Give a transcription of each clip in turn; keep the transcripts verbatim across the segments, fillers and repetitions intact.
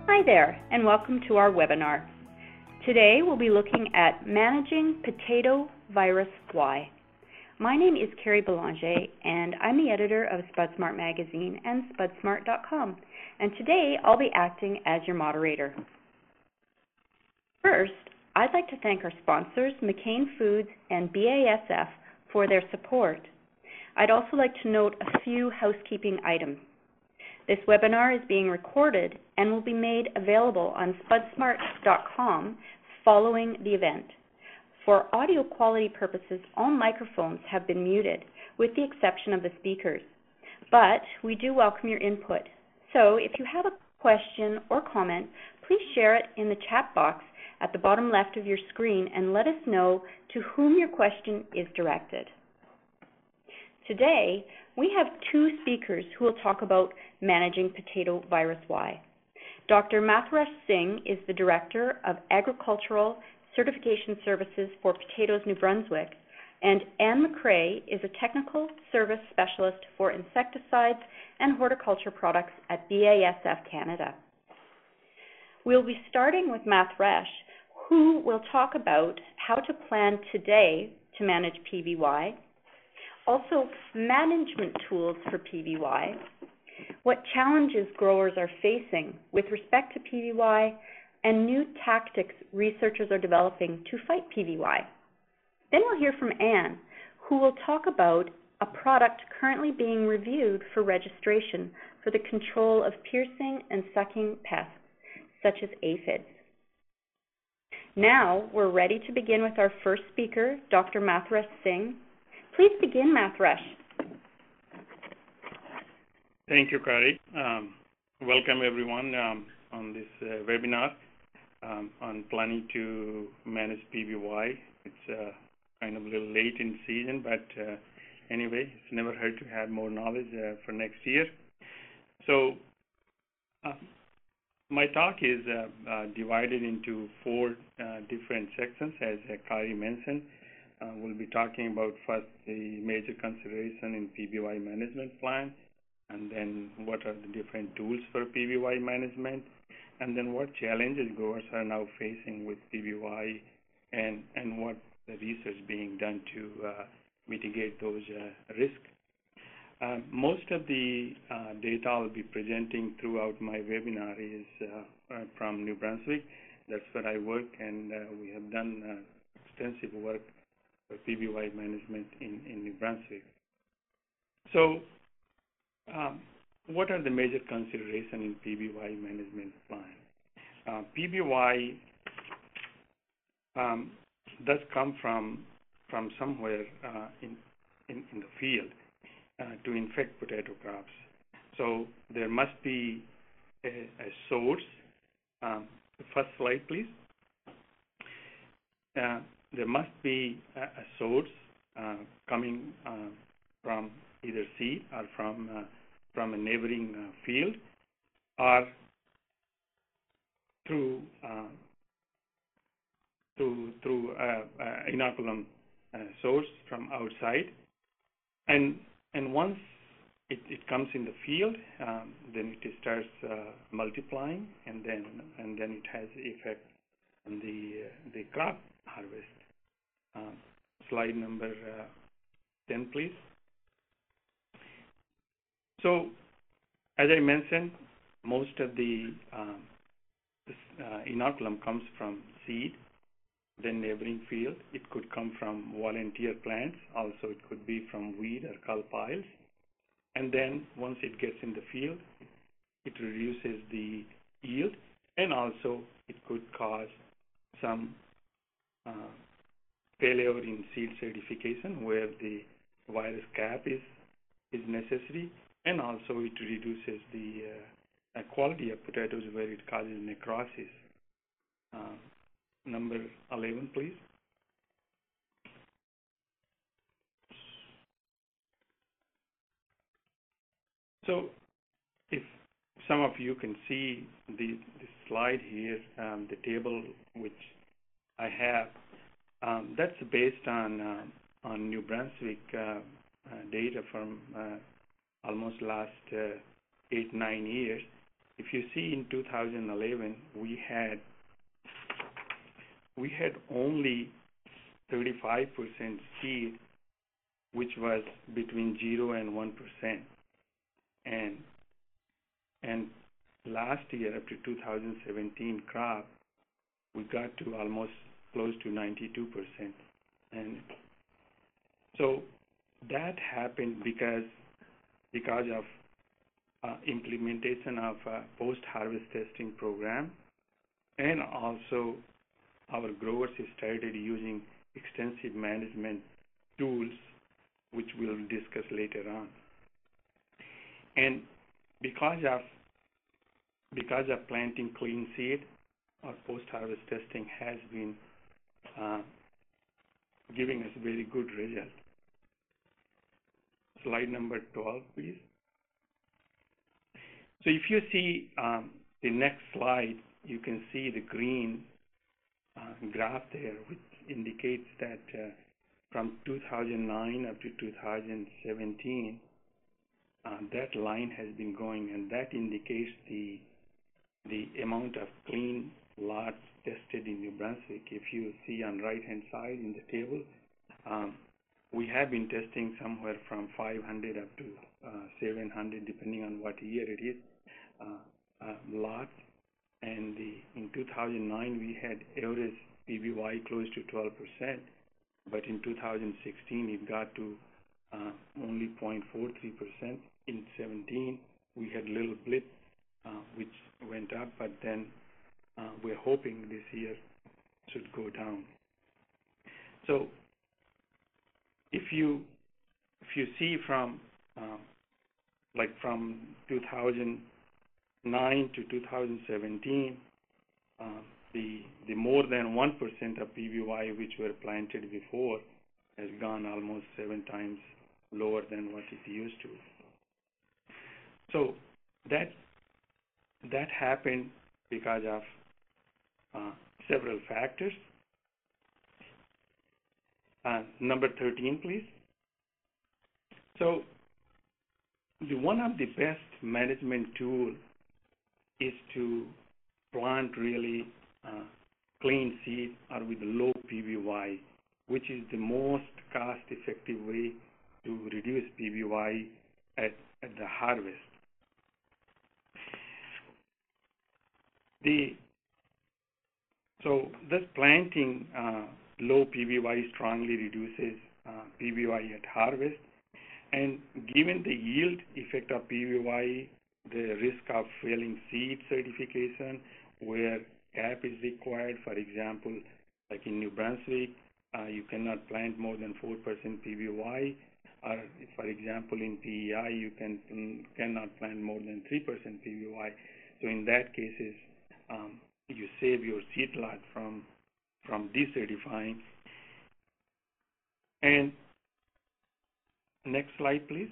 Hi there, and welcome to our webinar. Today we'll be looking at managing potato virus Y. My name is Carrie Belanger, and I'm the editor of SpudSmart magazine and spud smart dot com, and today I'll be acting as your moderator. First, I'd like to thank our sponsors, McCain Foods and B A S F, for their support. I'd also like to note a few housekeeping items. This webinar is being recorded and will be made available on spud smart dot com following the event. For audio quality purposes, all microphones have been muted, with the exception of the speakers. But we do welcome your input. So if you have a question or comment, please share it in the chat box at the bottom left of your screen and let us know to whom your question is directed. Today, we have two speakers who will talk about managing potato virus Y. Doctor Mathresh Singh is the Director of Agricultural Certification Services for Potatoes New Brunswick, and Anne McCrae is a Technical Service Specialist for Insecticides and Horticulture Products at B A S F Canada. We'll be starting with Mathresh, who will talk about how to plan today to manage P V Y, also management tools for P V Y, what challenges growers are facing with respect to P V Y, and new tactics researchers are developing to fight P V Y. Then we'll hear from Anne, who will talk about a product currently being reviewed for registration for the control of piercing and sucking pests, such as aphids. Now we're ready to begin with our first speaker, Doctor Mathresh Singh. Please begin, Mathresh. Thank you, Carrie. Um, welcome, everyone, um, on this uh, webinar um, on planning to manage P V Y. It's uh, kind of a little late in season, but uh, anyway, it's never hurt to have more knowledge uh, for next year. So uh, my talk is uh, uh, divided into four uh, different sections, as uh, Carrie mentioned. Uh, we'll be talking about first the major consideration in P V Y management plan, and then what are the different tools for P V Y management, and then what challenges growers are now facing with P V Y, and, and what the research being done to uh, mitigate those uh, risks. Uh, most of the uh, data I'll be presenting throughout my webinar is uh, uh, from New Brunswick. That's where I work, and uh, we have done uh, extensive work for P V Y management in, in New Brunswick. So um, what are the major considerations in P V Y management plan? Uh, P V Y um, does come from, from somewhere uh, in, in, in the field uh, to infect potato crops. So there must be a, a source. Um, the first slide, please. Uh, there must be a, a source uh, coming uh, from either seed or from uh, from a neighboring uh, field, or through uh, through through uh, uh, inoculum uh, source from outside, and and once it, it comes in the field, um, then it starts uh, multiplying, and then and then it has effect on the uh, the crop harvest. Um, slide number uh, ten, please. So, as I mentioned, most of the um, this, uh, inoculum comes from seed, then neighboring field. It could come from volunteer plants. Also, it could be from weed or cull piles. And then once it gets in the field, it reduces the yield, and also it could cause some uh, failure in seed certification where the virus cap is, is necessary, and also it reduces the uh, quality of potatoes where it causes necrosis. Uh, number eleven, please. So if some of you can see the, the slide here, um, the table which I have, um, that's based on, uh, on New Brunswick uh, uh, data from uh, almost last uh, eight, nine years. if you see in two thousand eleven, we had we had only thirty-five percent seed, which was between zero and one percent, and and last year up to two thousand seventeen crop, we got to almost close to ninety-two percent, and so that happened because because of uh, implementation of a post-harvest testing program, and also our growers started using extensive management tools, which we'll discuss later on. And because of because of planting clean seed, our post-harvest testing has been uh, giving us very good result. Slide number twelve, please. So if you see um, the next slide, you can see the green uh, graph there, which indicates that uh, from two thousand nine up to two thousand seventeen, uh, that line has been going, and that indicates the the amount of clean lots tested in New Brunswick. If you see on right-hand side in the table, um, we have been testing somewhere from five hundred up to uh, seven hundred, depending on what year it is, uh, uh, lots. And the, in two thousand nine, we had average P B Y close to twelve percent, but in two thousand sixteen, it got to uh, only zero point four three percent. In seventeen, we had a little blip, uh, which went up, but then uh, we're hoping this year should go down. So if you if you see from uh, like from two thousand nine to two thousand seventeen, uh, the the more than one percent of P B Y which were planted before has gone almost seven times lower than what it used to. So that that happened because of uh, several factors. Uh, number thirteen, please. So the one of the best management tool is to plant really uh, clean seed or with low P B Y, which is the most cost-effective way to reduce P B Y at, at the harvest. The, so this planting uh, low P B Y strongly reduces uh, P B Y at harvest, and given the yield effect of P B Y, the risk of failing seed certification, where C A P is required, for example, like in New Brunswick, uh, you cannot plant more than four percent P B Y, or for example, in P E I, you can um, cannot plant more than three percent P B Y. So in that cases, um, you save your seed lot from from decertifying. And next slide, please.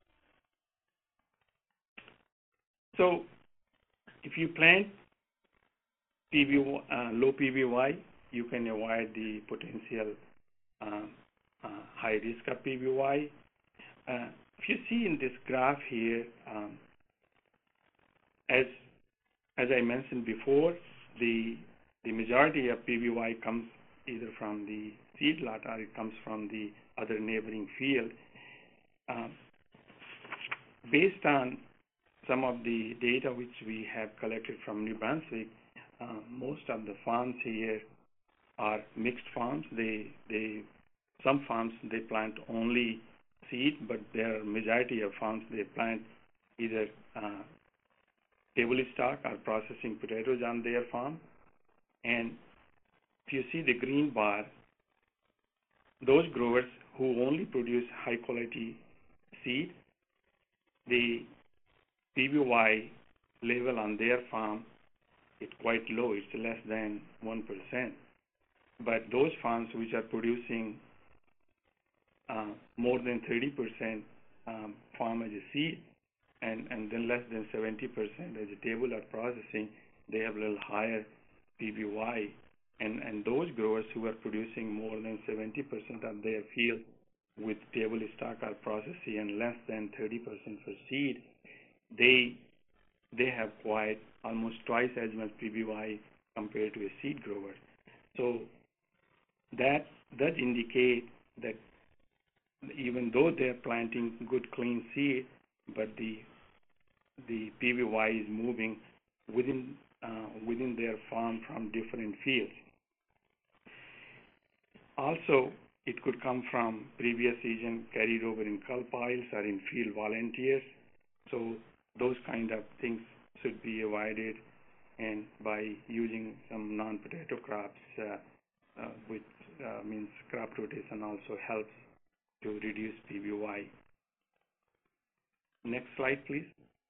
So if you plant P B Y, uh, low P B Y, you can avoid the potential uh, uh, high risk of P B Y. Uh, if you see in this graph here, um, as as I mentioned before, the the majority of P B Y comes either from the seed lot or it comes from the other neighboring field. Um, based on some of the data which we have collected from New Brunswick, uh, most of the farms here are mixed farms. They they some farms they plant only seed, but there are majority of farms they plant either uh, table stock or processing potatoes on their farm. And if you see the green bar, those growers who only produce high quality seed, the P B Y level on their farm is quite low. It's less than one percent. But those farms which are producing uh, more than thirty percent um, farm as a seed, and, and then less than seventy percent as a table or processing, they have a little higher P B Y. And, and those growers who are producing more than seventy percent of their field with table stock or processing and less than thirty percent for seed, they they have quite almost twice as much P B Y compared to a seed grower. So that does indicate that even though they're planting good, clean seed, but the the P B Y is moving within uh, within their farm from different fields. Also, it could come from previous season carried over in cull piles or in field volunteers. So those kind of things should be avoided, and by using some non-potato crops, uh, uh, which uh, means crop rotation also helps to reduce P B Y. Next slide, please.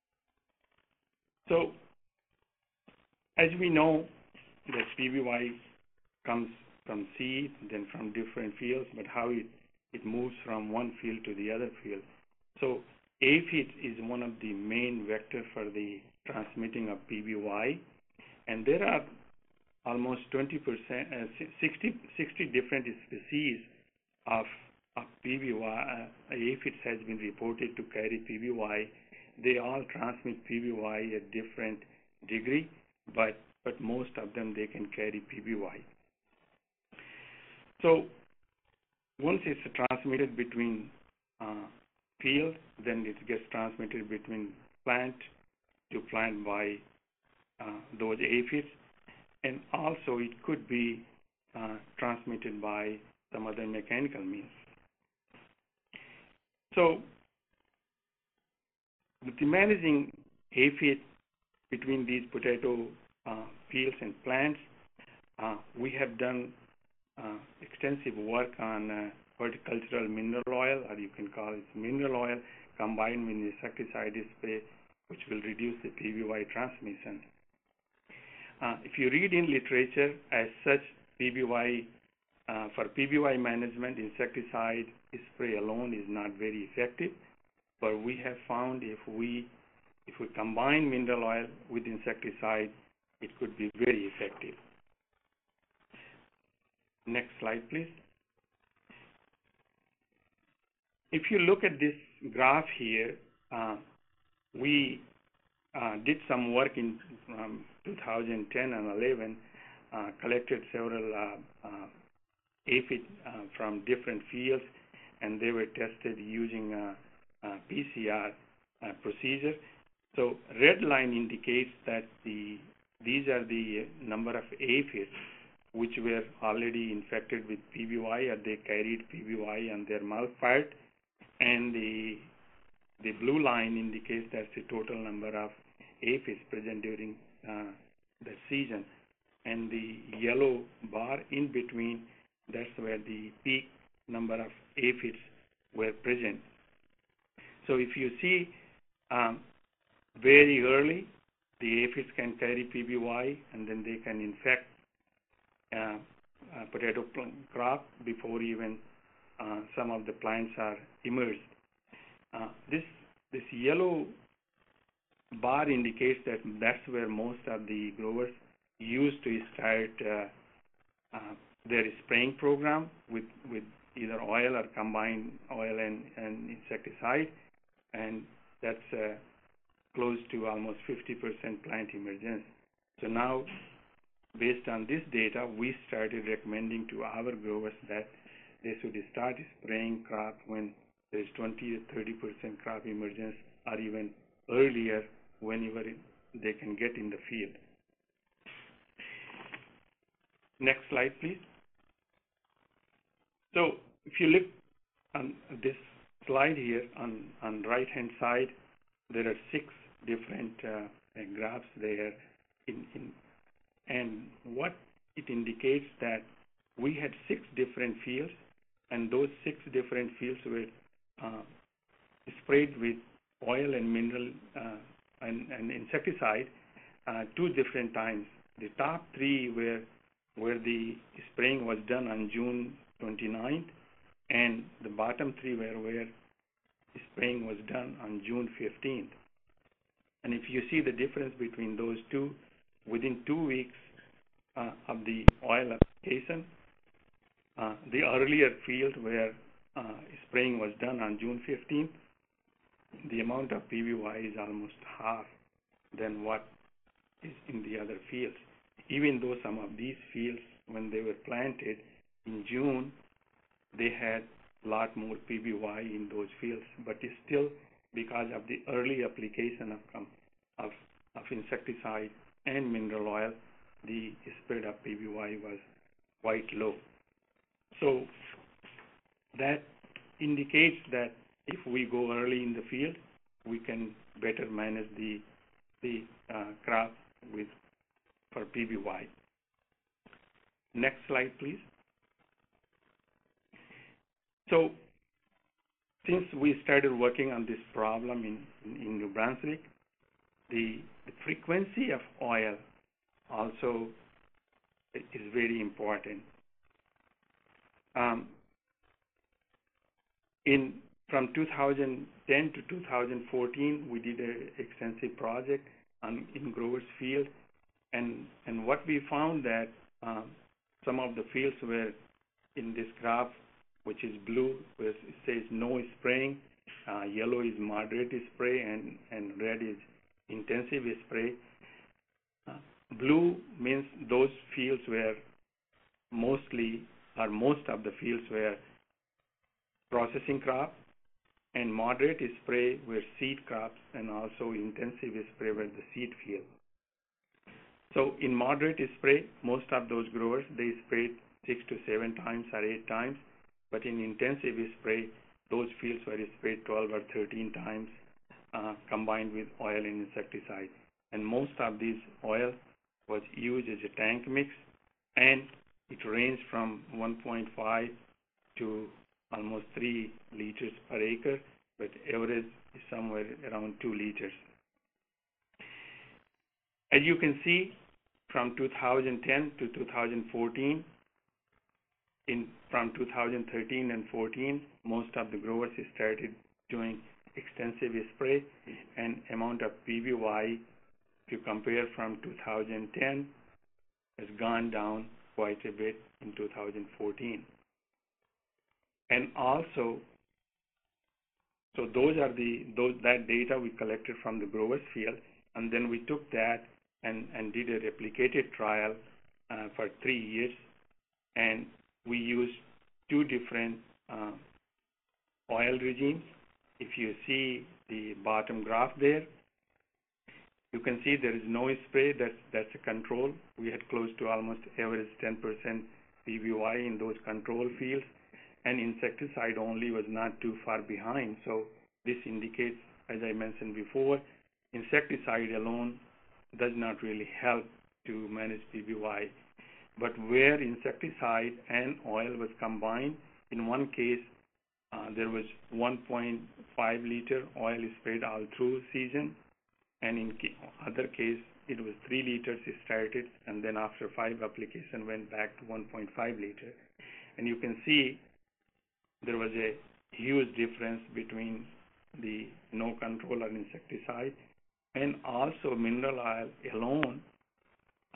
So as we know that P B Y comes from seed, then from different fields, but how it, it moves from one field to the other field. So aphid is one of the main vectors for the transmitting of P B Y, and there are almost twenty percent, uh, sixty, sixty different species of, of P B Y. Uh, aphids has been reported to carry P B Y. They all transmit P B Y at different degree, but but most of them they can carry P B Y. So once it's transmitted between uh, field, then it gets transmitted between plant to plant by uh, those aphids, and also it could be uh, transmitted by some other mechanical means. So with the managing aphid between these potato uh, fields and plants, uh, we have done uh, extensive work on uh, horticultural mineral oil, or you can call it mineral oil, combined with insecticide spray, which will reduce the P B Y transmission. Uh, if you read in literature, as such, P B Y, uh, for P B Y management, insecticide spray alone is not very effective, but we have found if we if we combine mineral oil with insecticide, it could be very effective. Next slide, please. If you look at this graph here, uh, we uh, did some work in um, two thousand ten and eleven, uh, collected several uh, uh, aphid uh, from different fields, and they were tested using uh, uh, P C R uh, procedure. So red line indicates that the these are the number of aphids which were already infected with P B Y, or they carried P B Y on their mouth part, and the the blue line indicates that's the total number of aphids present during uh, the season, and the yellow bar in between, that's where the peak number of aphids were present. So if you see um, very early, the aphids can carry P B Y, and then they can infect uh, uh, potato crop before even uh, some of the plants are emerged. Uh, this this yellow bar indicates that that's where most of the growers used to start uh, uh, their spraying program with with either oil or combined oil and, and insecticide, and that's uh, close to almost fifty percent plant emergence. So now, based on this data, we started recommending to our growers that they should start spraying crop when there's twenty to thirty percent crop emergence, or even earlier whenever they can get in the field. Next slide, please. So if you look on this slide here, on, on right-hand side, there are six different uh, graphs there, in, in, and what it indicates that we had six different fields, and those six different fields were uh, sprayed with oil and mineral uh, and, and insecticide uh, two different times. The top three were where the spraying was done on June twenty-ninth, and the bottom three were where spraying was done on June fifteenth. And if you see the difference between those two, within two weeks uh, of the oil application, uh, the earlier field where uh, spraying was done on June fifteenth, the amount of P B Y is almost half than what is in the other fields. Even though some of these fields, when they were planted in June, they had a lot more P B Y in those fields, but it's still because of the early application of, of, of insecticide and mineral oil, the spread of P B Y was quite low. So that indicates that if we go early in the field, we can better manage the, the uh, crop with, for P B Y. Next slide, please. So since we started working on this problem in, in, in New Brunswick, the, the frequency of oil also is very important. Um, in from two thousand ten to two thousand fourteen, we did an extensive project on, in growers' field, and and what we found that um, some of the fields were in this graph, which is blue, where it says no spraying, uh, yellow is moderate spray, and and red is intensive spray. Uh, blue means those fields where mostly or most of the fields were processing crop, and moderate spray were seed crops, and also intensive spray were the seed field. So in moderate spray, most of those growers, they sprayed six to seven times or eight times, but in intensive spray, those fields were sprayed twelve or thirteen times uh, combined with oil and insecticide. And most of these oil was used as a tank mix, and it ranged from one point five to almost three liters per acre, but average is somewhere around two liters. As you can see, from two thousand ten to two thousand fourteen, in from two thousand thirteen and fourteen, most of the growers started doing extensive spray, and amount of P B Y, if you compare from two thousand ten, has gone down quite a bit in two thousand fourteen. And also, so those are the those that data we collected from the growers field, and then we took that and, and did a replicated trial uh, for three years, and we used two different uh, oil regimes. If you see the bottom graph there, you can see there is no spray. That's that's a control. We had close to almost average ten percent P B Y in those control fields, and insecticide only was not too far behind. So this indicates, as I mentioned before, insecticide alone does not really help to manage P B Y. But where insecticide and oil was combined, in one case, uh, there was one point five liter oil sprayed all through season, and in ca- other case, it was three liters started, and then after five application went back to one point five liter. And you can see there was a huge difference between the no control or insecticide, and also mineral oil alone uh,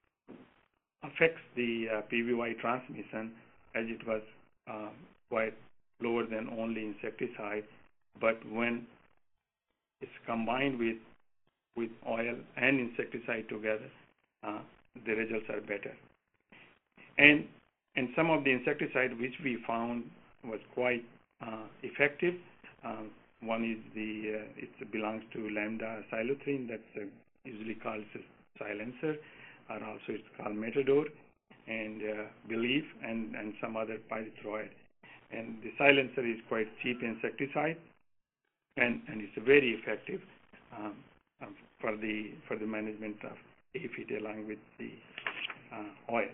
affects the uh, P B Y transmission, as it was uh, quite lower than only insecticide. But when it's combined with with oil and insecticide together, uh, the results are better. And and some of the insecticide which we found was quite uh, effective. Um, one is the uh, it belongs to lambda cyhalothrin, that's uh, usually called silencer, or also it's called Metador, and uh, Belief, and and some other pyrethroid. And the silencer is quite cheap insecticide, and and it's very effective um, um, for the for the management of aphid along with the uh, oil.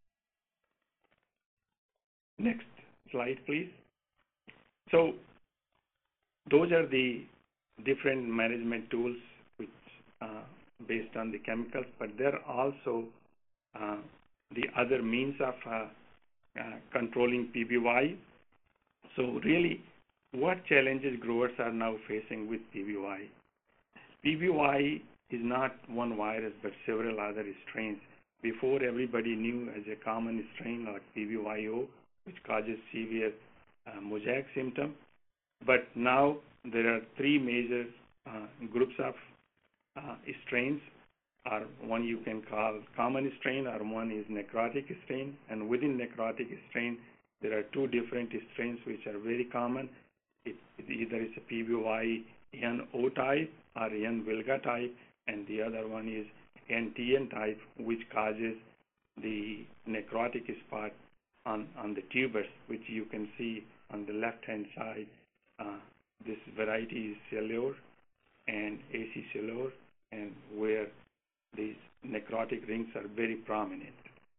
Next slide, please. So those are the different management tools which uh, based on the chemicals, but there are also uh, the other means of uh, uh, controlling P B Y. So really, what challenges growers are now facing with P B Y? P B Y is not one virus, but several other strains. Before, everybody knew as a common strain like P B Y O, which causes severe uh, mosaic symptom. But now there are three major uh, groups of uh, strains are one you can call common strain, or one is necrotic strain. And within necrotic strain, there are two different strains which are very common. It, it either is a P B Y N O type or N vulga type, and the other one is N T N type, which causes the necrotic spot on, on the tubers, which you can see on the left-hand side. Uh, this variety is cellulose and acicellose, and where these necrotic rings are very prominent.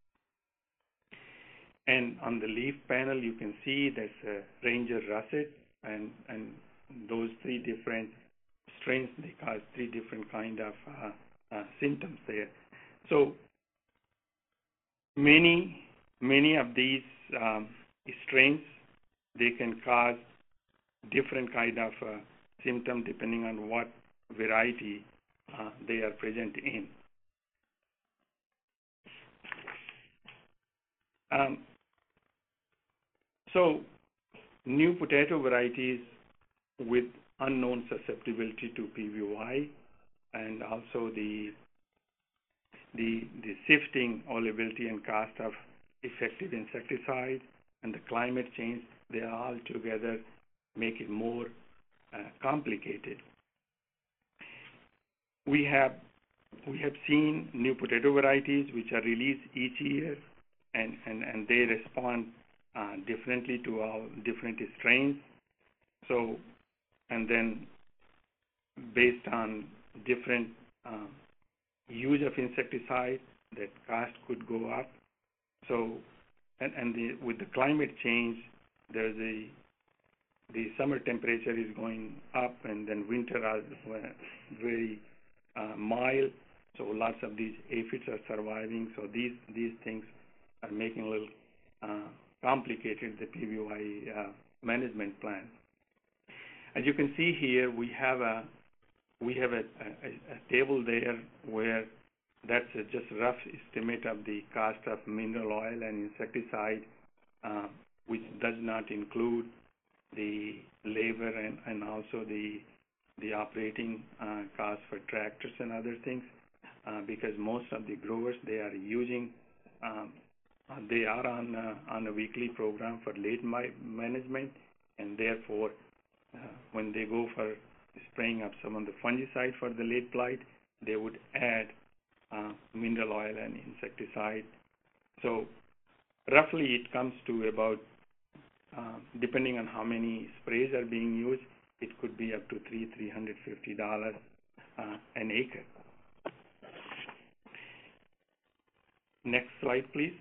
And on the leaf panel, you can see there's a Ranger russet, and, and those three different strains, they cause three different kind of uh, uh, symptoms there. So many, many of these um, strains, they can cause different kind of uh, symptom depending on what variety uh, they are present in. Um, so new potato varieties with unknown susceptibility to P B Y, and also the the the shifting availability and cost of effective insecticide and the climate change, they all together make it more uh, complicated. We have we have seen new potato varieties which are released each year, and, and, and they respond uh, differently to all different strains. So, and then based on different uh, use of insecticide, that cost could go up. So, and, and the, with the climate change, there's a the summer temperature is going up, and then winter are very uh, mild. So lots of these aphids are surviving. So these these things are making a little uh, complicated the P B Y uh, management plan. As you can see here, we have a we have a, a, a table there where that's a just rough estimate of the cost of mineral oil and insecticide, uh, which does not include the labor and, and also the the operating uh, costs for tractors and other things, uh, because most of the growers, they are using, um, uh, they are on uh, on a weekly program for late management, and therefore, uh, when they go for spraying up some of the fungicide for the late blight, they would add uh, mineral oil and insecticide. So roughly it comes to about, uh, depending on how many sprays are being used, it could be up to three three hundred fifty dollars uh, an acre. Next slide, please.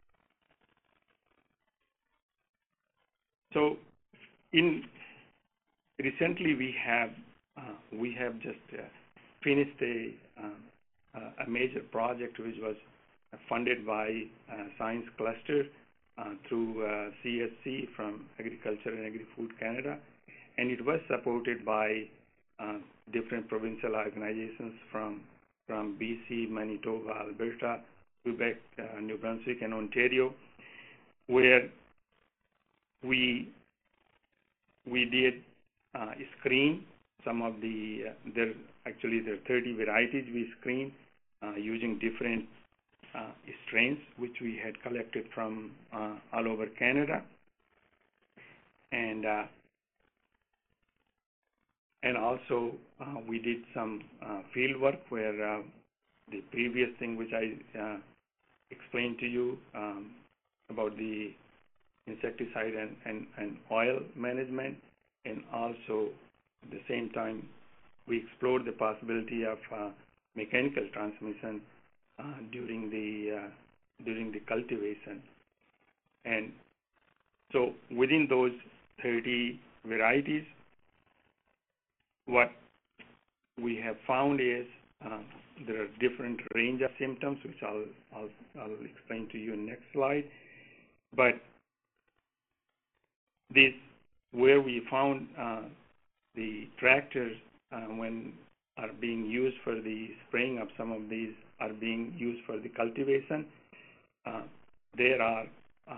So, in recently we have uh, we have just uh, finished a um, a major project which was funded by uh, Science Cluster uh, through uh, C S C from Agriculture and Agri-Food Canada, and it was supported by uh, different provincial organizations from from B C, Manitoba, Alberta, Quebec, uh, New Brunswick, and Ontario, where we we did uh, screen some of the uh, there actually there are thirty varieties we screened uh, using different uh, strains which we had collected from uh, all over Canada, and uh, and also uh, we did some uh, field work where uh, the previous thing which I uh, explained to you um, about the insecticide and, and, and oil management, and also at the same time we explored the possibility of uh, mechanical transmission uh, during the uh, during the cultivation. And so within those thirty varieties, what we have found is uh, there are different range of symptoms, which I'll, I'll, I'll explain to you in the next slide. But this, where we found uh, the tractors uh, when are being used for the spraying of some of these are being used for the cultivation, uh, there are uh,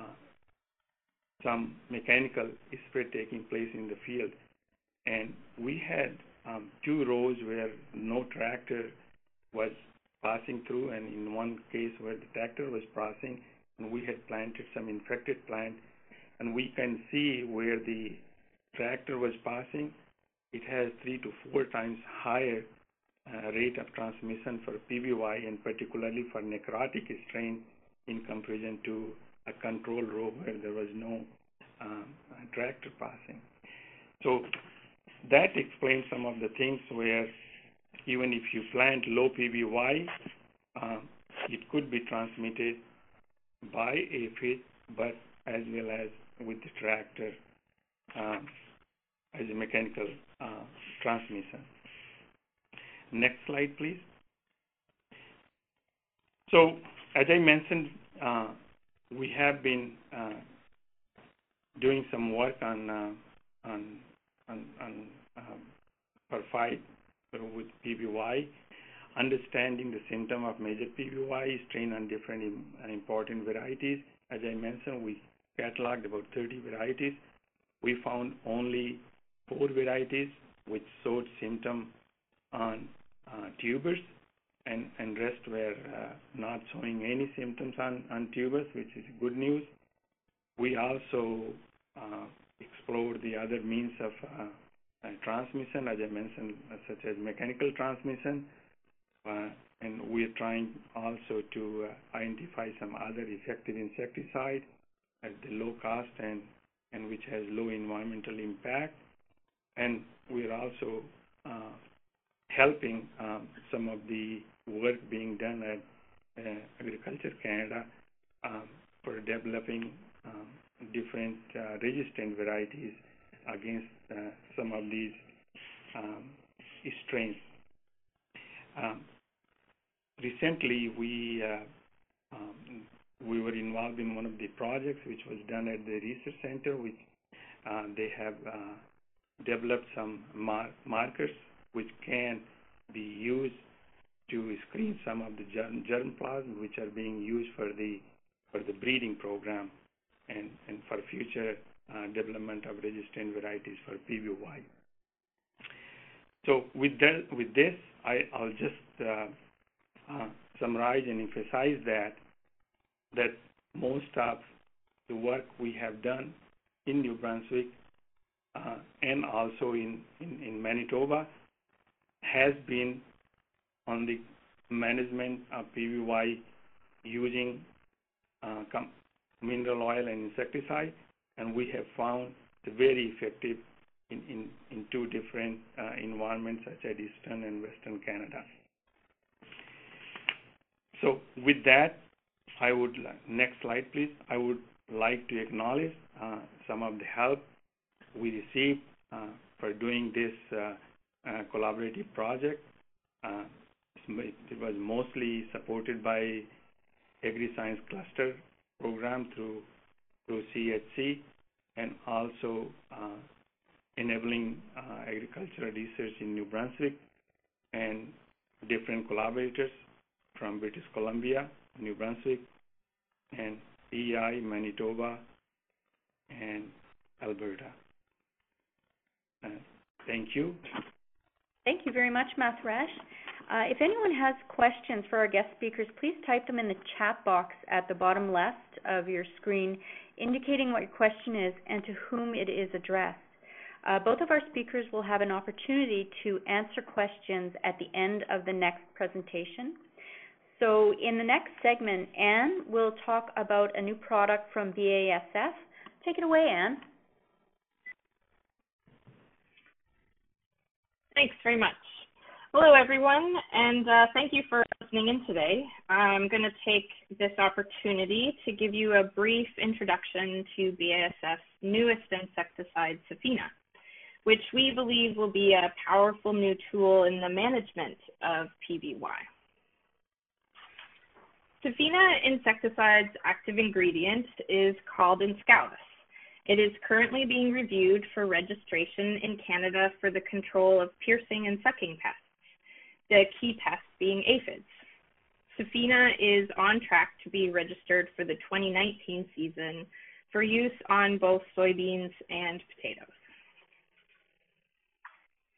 some mechanical spray taking place in the field. And we had um, two rows where no tractor was passing through, and in one case where the tractor was passing, and we had planted some infected plant, and we can see where the tractor was passing, it has three to four times higher uh, rate of transmission for P B Y, and particularly for necrotic strain in comparison to a control row where there was no um, tractor passing. So that explains some of the things where even if you plant low P B Y, um, it could be transmitted by aphid, but as well as with the tractor um, as a mechanical uh, transmission. Next slide, please. So, as I mentioned, uh, we have been uh, doing some work on uh, on on, on um, for fight with P B Y, understanding the symptom of major P B Y, strain on different and important varieties. As I mentioned, we cataloged about thirty varieties. We found only four varieties which showed symptom on uh, tubers, and, and rest were uh, not showing any symptoms on, on tubers, which is good news. We also uh, explored the other means of uh, uh, transmission, as I mentioned, uh, such as mechanical transmission, uh, and we're trying also to uh, identify some other effective insecticide at the low cost and, and which has low environmental impact. And we're also uh, helping um, some of the work being done at uh, Agriculture Canada um, for developing um, different uh, resistant varieties against uh, some of these um, strains. Um, recently, we uh, um, we were involved in one of the projects which was done at the research center, which uh, they have uh, developed some mar markers which can be used to screen some of the germ germplasm which are being used for the for the breeding program and, and for future uh, development of resistant varieties for P B Y. So with that, with this, I, I'll just uh, uh, summarize and emphasize that that most of the work we have done in New Brunswick uh, and also in, in, in Manitoba has been on the management of P B Y using uh, mineral oil and insecticide, and we have found it very effective in, in, in two different uh, environments such as Eastern and Western Canada. So with that, I would, next slide please, I would like to acknowledge uh, some of the help we received uh, for doing this uh, uh, collaborative project. Uh, it was mostly supported by Agri-Science Cluster program through, through C H C, and also uh, enabling uh, agricultural research in New Brunswick, and different collaborators from British Columbia, New Brunswick, and E I, Manitoba, and Alberta. Uh, thank you. Thank you very much, Mathresh. Uh, if anyone has questions for our guest speakers, please type them in the chat box at the bottom left of your screen, indicating what your question is and to whom it is addressed. Uh, both of our speakers will have an opportunity to answer questions at the end of the next presentation. So in the next segment, Anne will talk about a new product from B A S F. Take it away, Anne. Thanks very much. Hello, everyone, and uh, thank you for listening in today. I'm going to take this opportunity to give you a brief introduction to B A S F's newest insecticide, Safina, which we believe will be a powerful new tool in the management of P B Y. Safina insecticide's active ingredient is called Inscalis. It is currently being reviewed for registration in Canada for the control of piercing and sucking pests, the key pests being aphids. Safina is on track to be registered for the twenty nineteen season for use on both soybeans and potatoes.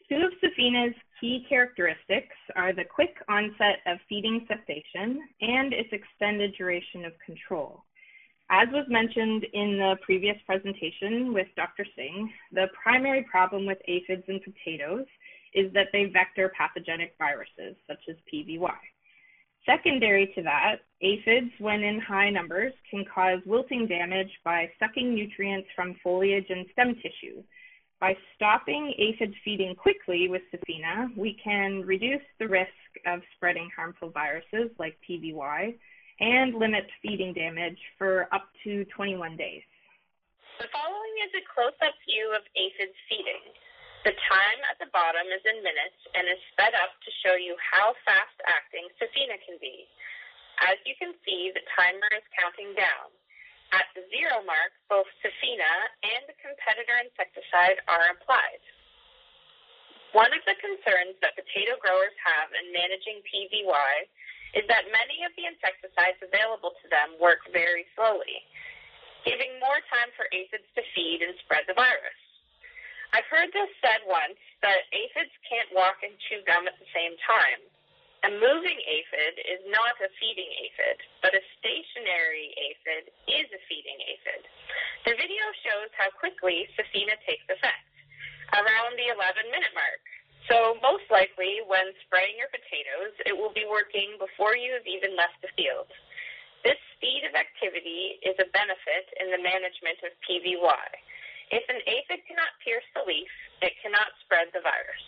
Two of Safina's key characteristics are the quick onset of feeding cessation and its extended duration of control. As was mentioned in the previous presentation with Doctor Singh, the primary problem with aphids in potatoes is that they vector pathogenic viruses, such as P V Y. Secondary to that, aphids, when in high numbers, can cause wilting damage by sucking nutrients from foliage and stem tissue. By stopping aphid feeding quickly with Safina, we can reduce the risk of spreading harmful viruses like P V Y and limit feeding damage for up to twenty-one days. The following is a close-up view of aphids feeding. The time at the bottom is in minutes and is sped up to show you how fast-acting Safina can be. As you can see, the timer is counting down. At the zero mark, both Safina and the competitor insecticide are applied. One of the concerns that potato growers have in managing P V Y is that many of the insecticides available to them work very slowly, giving more time for aphids to feed and spread the virus. I've heard this said once that aphids can't walk and chew gum at the same time. A moving aphid is not a feeding aphid, but a stationary aphid is a feeding aphid. The video shows how quickly Safina takes effect, around the eleven minute mark. So most likely, when spraying your potatoes, it will be working before you have even left the field. This speed of activity is a benefit in the management of P V Y. If an aphid cannot pierce the leaf, it cannot spread the virus.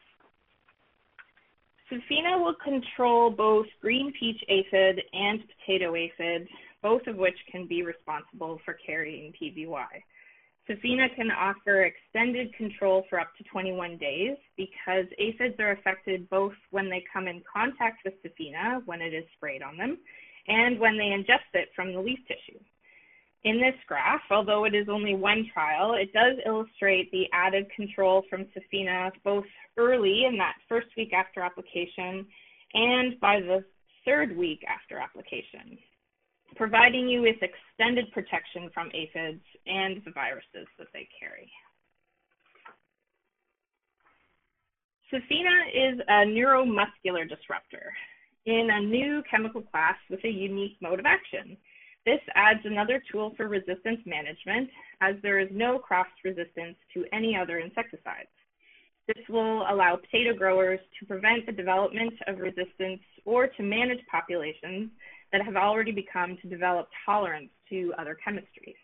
Safina will control both green peach aphid and potato aphid, both of which can be responsible for carrying P V Y. Safina can offer extended control for up to twenty-one days because aphids are affected both when they come in contact with Safina, when it is sprayed on them, and when they ingest it from the leaf tissue. In this graph, although it is only one trial, it does illustrate the added control from Safina both early in that first week after application and by the third week after application, providing you with extended protection from aphids and the viruses that they carry. Safina is a neuromuscular disruptor in a new chemical class with a unique mode of action. This adds another tool for resistance management, as there is no cross-resistance to any other insecticides. This will allow potato growers to prevent the development of resistance or to manage populations that have already begun to develop tolerance to other chemistries.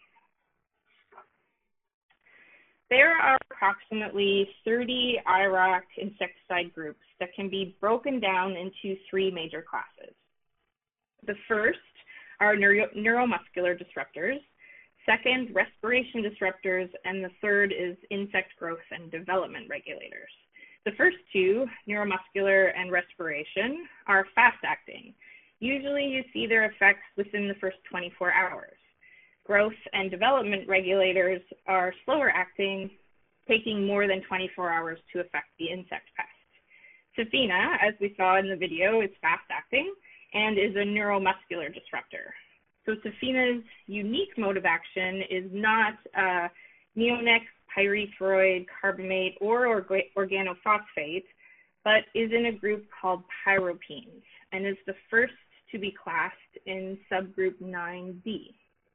There are approximately thirty I R A C insecticide groups that can be broken down into three major classes. The first are neuro neuromuscular disruptors, second, respiration disruptors, and the third is insect growth and development regulators. The first two, neuromuscular and respiration, are fast-acting. Usually you see their effects within the first twenty-four hours. Growth and development regulators are slower acting, taking more than twenty-four hours to affect the insect pest. Safina, as we saw in the video, is fast-acting and is a neuromuscular disruptor. So Safina's unique mode of action is not uh, neonic, pyrethroid, carbamate, or org organophosphate, but is in a group called pyropenes and is the first to be classed in subgroup nine B.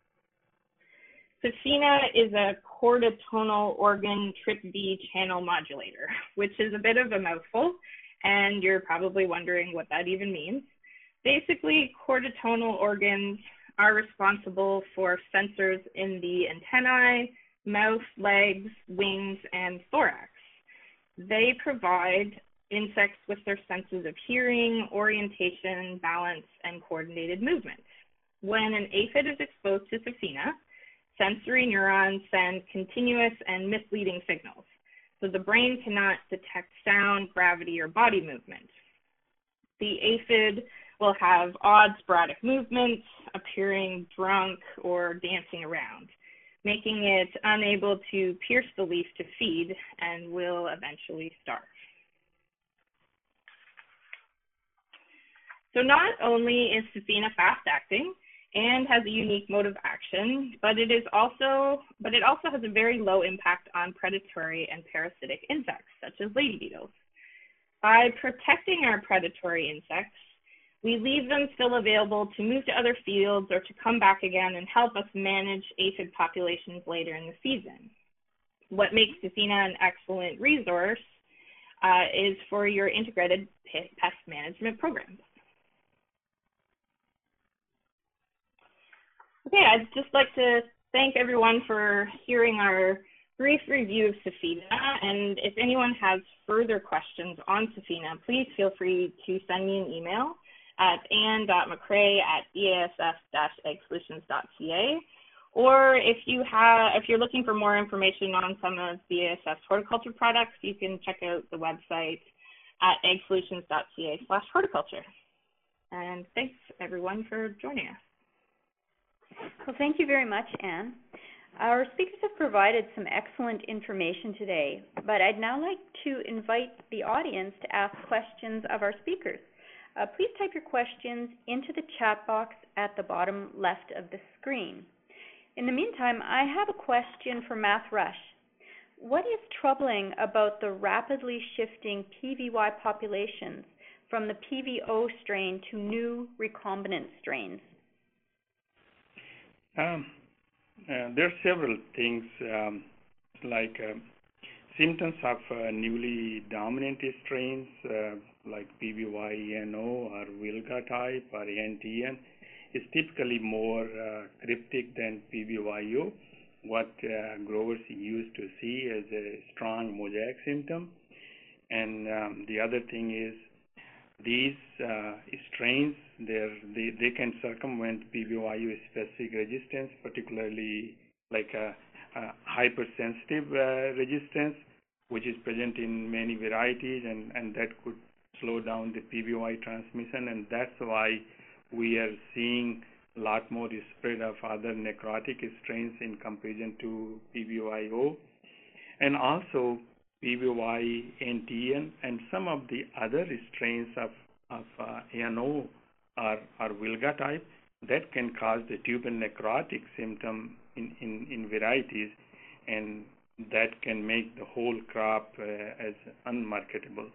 Safina is a chordotonal organ T R P V channel modulator, which is a bit of a mouthful, and you're probably wondering what that even means. Basically, chordotonal organs are responsible for sensors in the antennae, mouth, legs, wings, and thorax. They provide insects with their senses of hearing, orientation, balance, and coordinated movement. When an aphid is exposed to Safina, sensory neurons send continuous and misleading signals, so the brain cannot detect sound, gravity, or body movement. The aphid will have odd sporadic movements, appearing drunk or dancing around, making it unable to pierce the leaf to feed and will eventually starve. So not only is Safina fast-acting, and has a unique mode of action, but it is also, but it also has a very low impact on predatory and parasitic insects, such as lady beetles. By protecting our predatory insects, we leave them still available to move to other fields or to come back again and help us manage aphid populations later in the season. What makes Tofina an excellent resource uh, is for your integrated pest management programs. Okay, I'd just like to thank everyone for hearing our brief review of Tofina, and if anyone has further questions on Tofina, please feel free to send me an email at ann dot mccrae at e a s f dash egg solutions dot c a, or if you have, if you're looking for more information on some of B A S F's horticulture products, you can check out the website at egg solutions dot c a slash horticulture. And thanks everyone for joining us. Well, thank you very much, Anne. Our speakers have provided some excellent information today, but I'd now like to invite the audience to ask questions of our speakers. Uh, please type your questions into the chat box at the bottom left of the screen. In the meantime, I have a question for Matt Rush. What is troubling about the rapidly shifting P V Y populations from the P V O strain to new recombinant strains? Um, uh, there are several things um, like uh, symptoms of uh, newly dominant strains uh, like P V Y E N O or Wilga type or N T N is typically more uh, cryptic than P V Y O, what uh, growers used to see as a strong mosaic symptom. And um, the other thing is these uh, strains, they, they can circumvent P V Y O-specific resistance, particularly like a, a hypersensitive uh, resistance, which is present in many varieties, and, and that could slow down the P V Y transmission, and that's why we are seeing a lot more spread of other necrotic strains in comparison to P V Y O. And also P V Y N T N and some of the other strains of, of uh, A N O or, or Wilga type that can cause the tubal necrotic symptom in, in, in varieties, and that can make the whole crop uh, as unmarketable.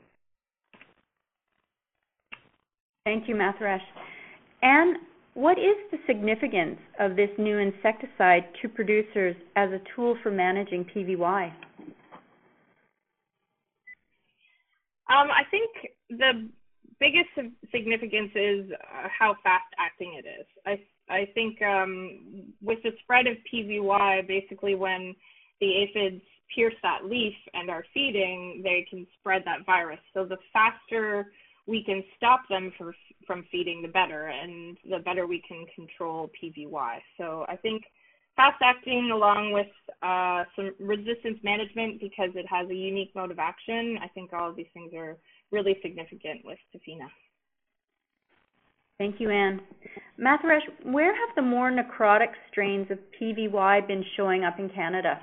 Thank you, Mathresh. Anne, what is the significance of this new insecticide to producers as a tool for managing P V Y? Um, I think the biggest significance is uh, how fast acting it is. I I think um, with the spread of P V Y, basically when the aphids pierce that leaf and are feeding, they can spread that virus. So the faster we can stop them for, from feeding, the better, and the better we can control P V Y. So I think fast acting along with uh, some resistance management, because it has a unique mode of action, I think all of these things are really significant with Tofina. Thank you, Anne. Mathresh, where have the more necrotic strains of P V Y been showing up in Canada?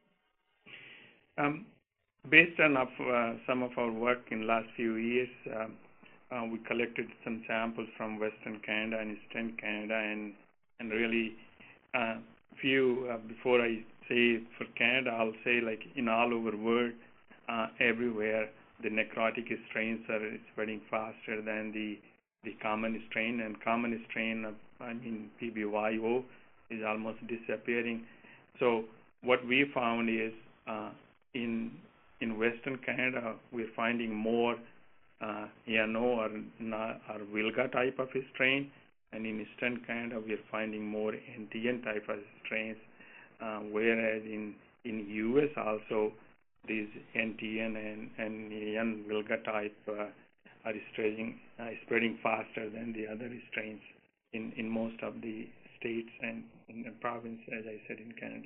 Um, based on of, uh, some of our work in the last few years, um, uh, we collected some samples from Western Canada and Eastern Canada, and, and really uh, few, uh, before I say for Canada, I'll say like in all over the world, uh, everywhere, the necrotic strains are spreading faster than the, the common strain, and common strain of, I mean, P V Y O is almost disappearing. So what we found is uh, in, in Western Canada, we're finding more uh, A N O or, or Wilga type of strain, and in Eastern Canada, we are finding more N T N type of strains, uh, whereas in in U S also, these N T N and, and A N Wilga type uh, are spreading, uh, spreading faster than the other strains in, in most of the states and in the province, as I said, in Canada.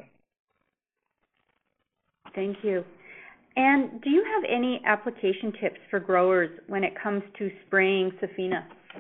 Thank you. And do you have any application tips for growers when it comes to spraying Tofina?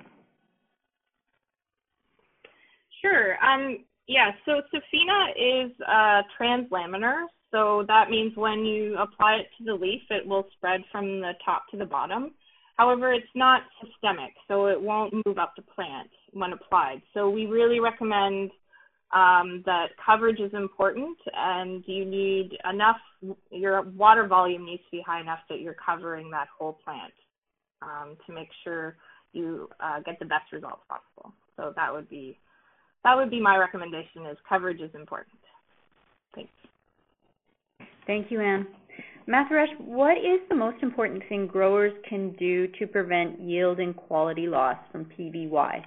Sure. Um, yeah, so Tofina is uh, translaminar. So that means when you apply it to the leaf, it will spread from the top to the bottom. However, it's not systemic, so it won't move up the plant. when applied. So we really recommend um, that coverage is important, and you need enough, your water volume needs to be high enough that you're covering that whole plant um, to make sure you uh, get the best results possible. So that would be that would be my recommendation, is coverage is important. Thanks. Thank you, Anne. Matharesh, what is the most important thing growers can do to prevent yield and quality loss from P V Y?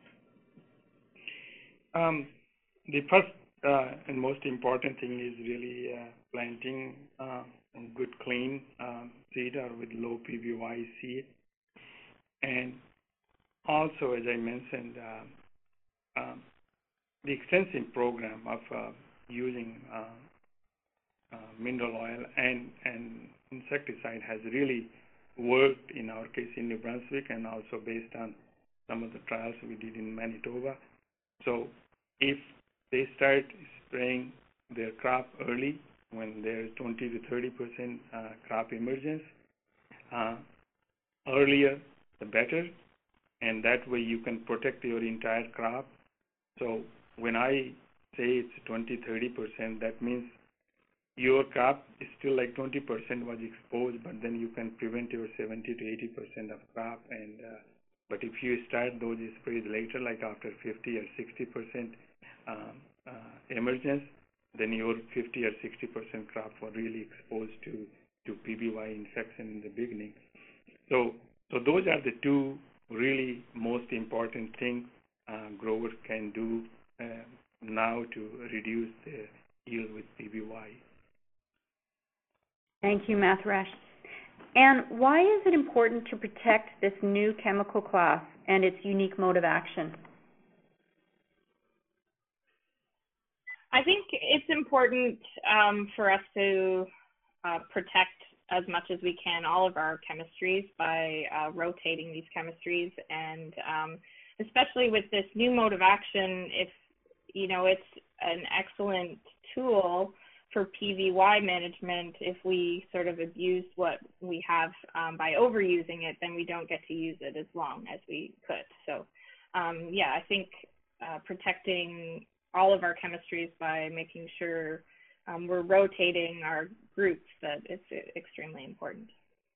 Um, the first uh, and most important thing is really uh, planting uh, good, clean um, seed or with low P V Y seed. And also, as I mentioned, uh, um, the extensive program of uh, using uh, uh, mineral oil and, and insecticide has really worked in our case in New Brunswick, and also based on some of the trials we did in Manitoba. So if they start spraying their crop early, when there's twenty to thirty percent uh, crop emergence, uh, earlier the better, and that way you can protect your entire crop. So when I say it's twenty, thirty percent, that means your crop is still like twenty percent was exposed, but then you can prevent your seventy to eighty percent of crop. And uh, but if you start those sprays later, like after fifty or sixty percent um, uh, emergence, then your fifty or sixty percent crop were really exposed to to P V Y infection in the beginning. So so those are the two really most important things uh, growers can do uh, now to reduce the yield with P V Y. Thank you, Matharesh. And why is it important to protect this new chemical class and its unique mode of action? I think it's important um, for us to uh, protect as much as we can all of our chemistries by uh, rotating these chemistries, and um, especially with this new mode of action, if you know, it's an excellent tool for P V Y management. If we sort of abuse what we have um, by overusing it, then we don't get to use it as long as we could. So um, yeah, I think uh, protecting all of our chemistries by making sure um, we're rotating our groups, that it's extremely important.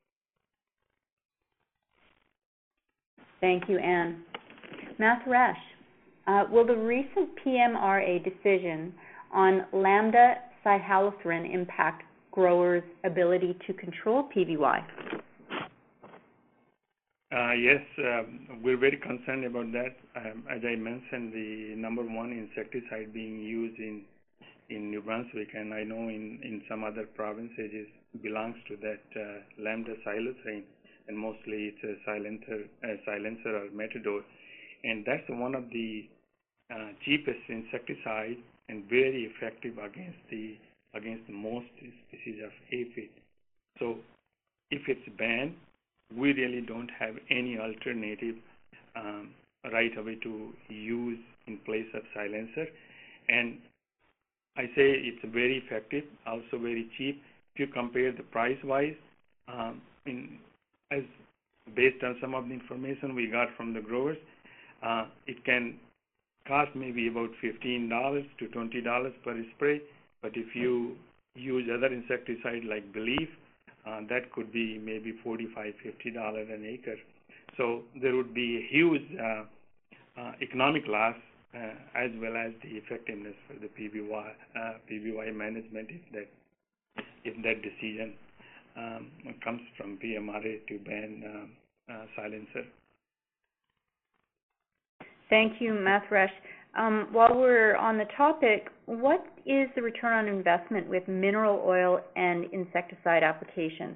Thank you, Anne. Matharesh, uh, will the recent P M R A decision on lambda cyhalothrin impact growers' ability to control P V Y? Uh, yes, um, we're very concerned about that. Um, as I mentioned, the number one insecticide being used in in New Brunswick, and I know in, in some other provinces it belongs to that uh, lambda cyhalothrin, and mostly it's a silencer, a silencer or Matador, and that's one of the uh, cheapest insecticide and very effective against the against most species of aphid. So if it's banned, we really don't have any alternative um, right away to use in place of silencer. And I say it's very effective, also very cheap. If you compare the price-wise, um, in, as based on some of the information we got from the growers, uh, it can cost maybe about fifteen dollars to twenty dollars per spray. But if you use other insecticide like Belief, uh, that could be maybe forty-five, fifty dollars an acre. So there would be a huge uh, uh, economic loss uh, as well as the effectiveness for the P V Y uh, P V Y management if that if that decision um, comes from P M R A to ban um, uh, silencer. Thank you, Matharesh. Um, while we're on the topic, what is the return on investment with mineral oil and insecticide applications?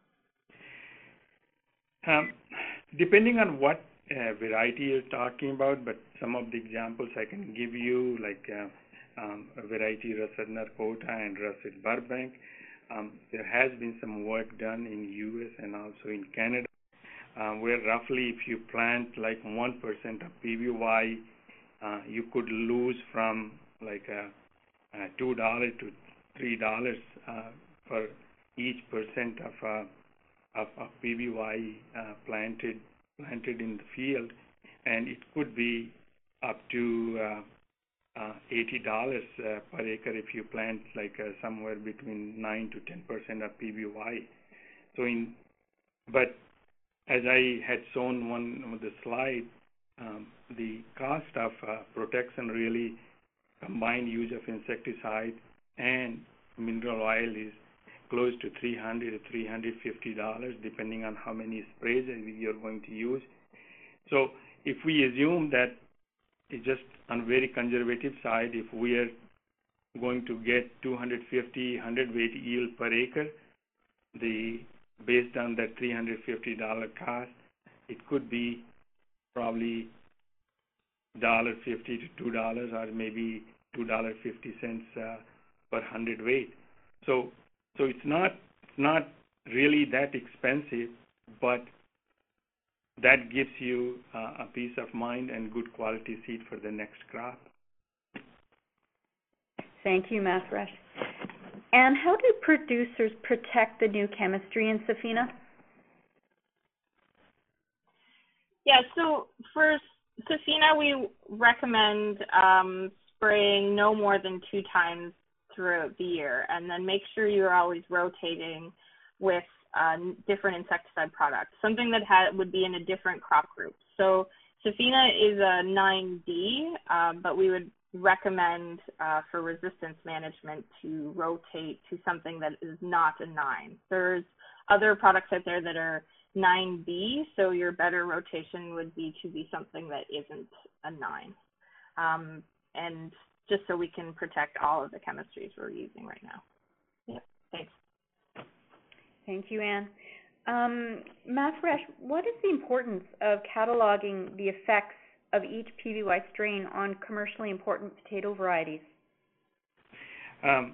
Um, depending on what uh, variety you're talking about, but some of the examples I can give you, like uh, um, a variety Russet North Dakota and Russet Burbank. Um, there has been some work done in the U S and also in Canada, uh, where roughly if you plant like one percent of P V Y, Uh, you could lose from like a, a two dollars to three dollars uh, for each percent of, uh, of, of P V Y uh, planted planted in the field, and it could be up to uh, uh, eighty dollars uh, per acre if you plant like uh, somewhere between nine to ten percent of P B Y. So in, but as I had shown one of the slide, um, the cost of uh, protection really combined use of insecticide and mineral oil is close to three hundred to three hundred fifty dollars depending on how many sprays you're going to use. So if we assume that it's just on very conservative side, if we are going to get two hundred fifty, one hundred weight yield per acre, the based on that three hundred fifty dollars cost, it could be probably one dollar fifty to two dollars or maybe two dollars and fifty cents uh, per one hundred weight. So so it's not it's not really that expensive, but that gives you uh, a peace of mind and good quality seed for the next crop. Thank you, Mathresh. And how do producers protect the new chemistry in Safina? Yeah, so for Safina, we recommend um, spraying no more than two times throughout the year, and then make sure you're always rotating with uh, different insecticide products, something that ha would be in a different crop group. So Safina is a nine D, um, but we would recommend uh, for resistance management to rotate to something that is not a nine. There's other products out there that are nine B, so your better rotation would be to be something that isn't a nine. Um, and just so we can protect all of the chemistries we're using right now. Yeah, thanks. Thank you, Anne. Um, Mathresh, what is the importance of cataloging the effects of each P B Y strain on commercially important potato varieties? Um,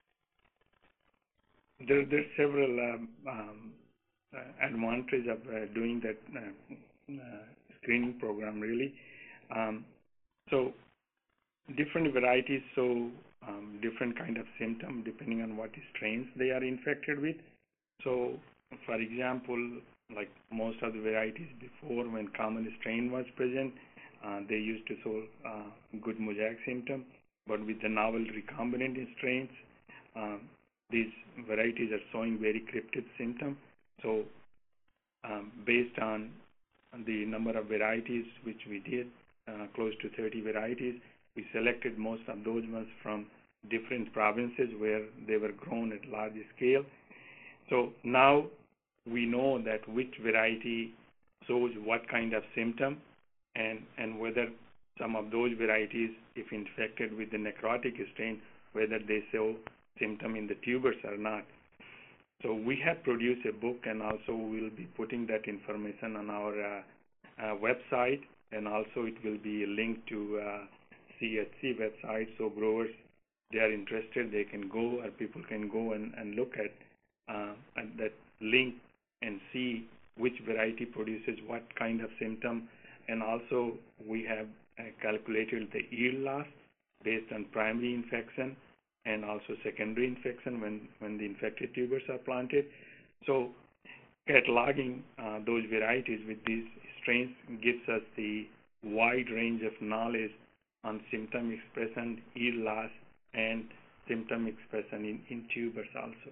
there, there are several um, um, uh, advantages of uh, doing that uh, uh, screening program, really. Um, so different varieties show um, different kind of symptom depending on what strains they are infected with. So, for example, like most of the varieties before, when common strain was present, uh, they used to show uh, good mosaic symptom. But with the novel recombinant strains, um, these varieties are showing very cryptic symptom. So, um, based on the number of varieties which we did, uh, close to thirty varieties, we selected most of those ones from different provinces where they were grown at large scale. So now we know that which variety shows what kind of symptom, and, and whether some of those varieties, if infected with the necrotic strain, whether they show symptom in the tubers or not. So we have produced a book, and also we'll be putting that information on our uh, uh, website, and also it will be linked to uh, C H C website, so growers, they are interested, they can go, or people can go and, and look at uh, at that link and see which variety produces what kind of symptom. And also we have uh, calculated the yield loss based on primary infection and also secondary infection when, when the infected tubers are planted. So cataloging uh, those varieties with these strains gives us the wide range of knowledge on symptom expression, yield loss, and symptom expression in, in tubers also.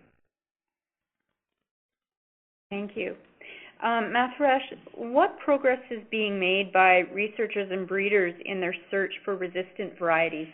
Thank you. Um, Mathresh, what progress is being made by researchers and breeders in their search for resistant varieties?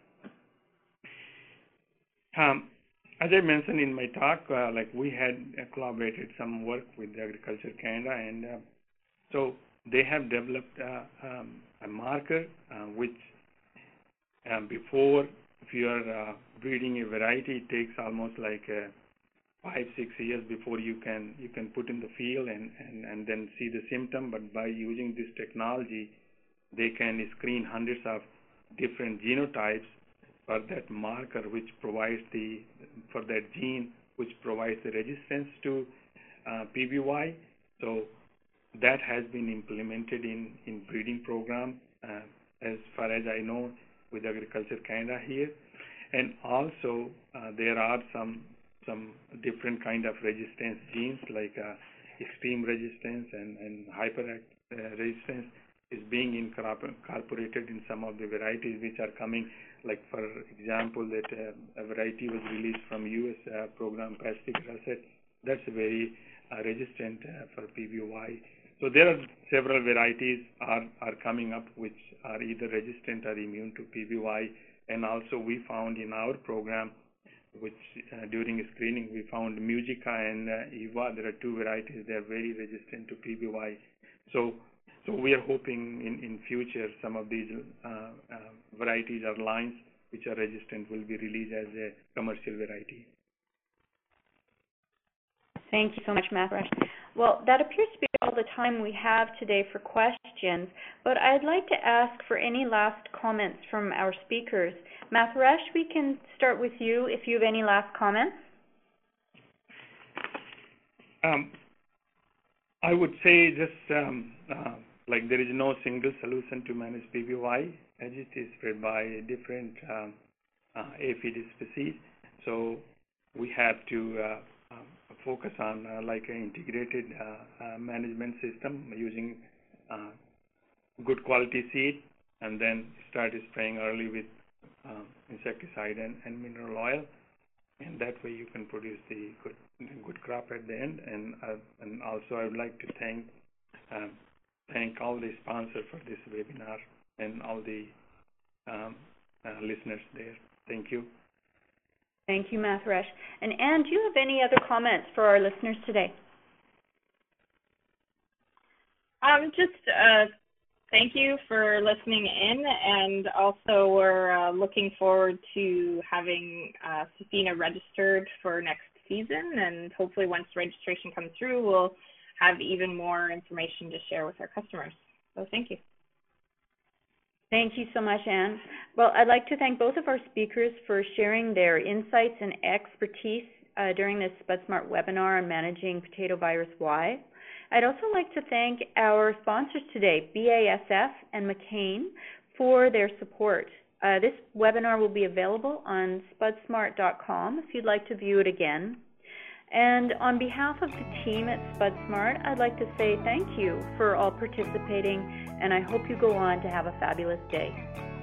Um, as I mentioned in my talk, uh, like we had uh, collaborated some work with Agriculture Canada, and uh, so they have developed uh, um, a marker uh, which um, before, if you are uh, breeding a variety, it takes almost like uh, five, six years before you can you can put in the field and, and, and then see the symptom. But by using this technology, they can screen hundreds of different genotypes for that marker, which provides the for that gene, which provides the resistance to uh, P B Y. So that has been implemented in in breeding program, uh, as far as I know, with Agriculture Canada here, and also uh, there are some some different kind of resistance genes like uh, extreme resistance and, and hyper uh, resistance. is being incorporated in some of the varieties which are coming. Like, for example, that uh, a variety was released from U S uh, program, Pacific Russet. That's very uh, resistant uh, for P B Y. So there are several varieties are, are coming up which are either resistant or immune to P B Y. And also we found in our program, which uh, during screening we found Musica and uh, Eva. There are two varieties. They are very resistant to P B Y. So So we are hoping in, in future some of these uh, uh, varieties or lines which are resistant will be released as a commercial variety. Thank you so much, Mathresh. Well, that appears to be all the time we have today for questions, but I'd like to ask for any last comments from our speakers. Mathresh, we can start with you if you have any last comments. Um, I would say just um, uh, like there is no single solution to manage P B Y, as it is spread by different um, uh, aphid species. So we have to uh, uh, focus on uh, like an integrated uh, uh, management system using uh, good quality seed, and then start spraying early with uh, insecticide and, and mineral oil, and that way you can produce the good good crop at the end. And uh, and also I would like to thank um, thank all the sponsors for this webinar and all the um, uh, listeners there. Thank you. Thank you, Mathresh. And Anne, do you have any other comments for our listeners today? Um, just uh, thank you for listening in, and also we're uh, looking forward to having uh, Safina registered for next season, and hopefully once registration comes through, we'll have even more information to share with our customers. So thank you. Thank you so much, Anne. Well, I'd like to thank both of our speakers for sharing their insights and expertise uh, during this SpudSmart webinar on managing potato virus Y. I'd also like to thank our sponsors today, B A S F and McCain, for their support. Uh, this webinar will be available on spud smart dot com if you'd like to view it again. And on behalf of the team at SpudSmart, I'd like to say thank you for all participating, and I hope you go on to have a fabulous day.